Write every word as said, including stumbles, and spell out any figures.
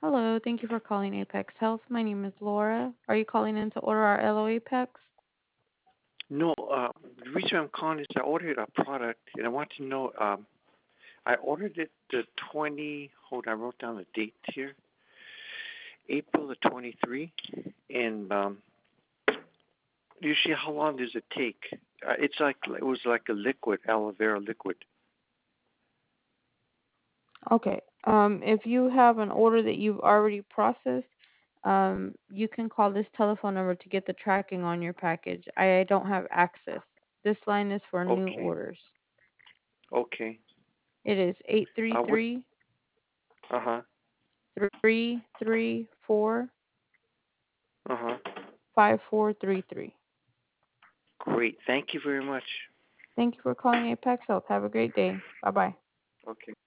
Hello, thank you for calling Apex Health. My name is Laura. Are you calling in to order our L O Apex? No, uh, the reason I'm calling is I ordered a product and I want to know. Um, I ordered it the twenty. Hold on, I wrote down the date here. April the twenty-three, and um, usually how long does it take? Uh, it's like it was like a liquid, aloe vera liquid. Okay. Um, if you have an order that you've already processed, um, you can call this telephone number to get the tracking on your package. I don't have access. This line is for new Okay, orders. okay. It is eight three Uh, what? three Uh huh. three three four Uh huh. five four three three. Great. Thank you very much. Thank you for calling Apex Health. Have a great day. Bye bye. Okay.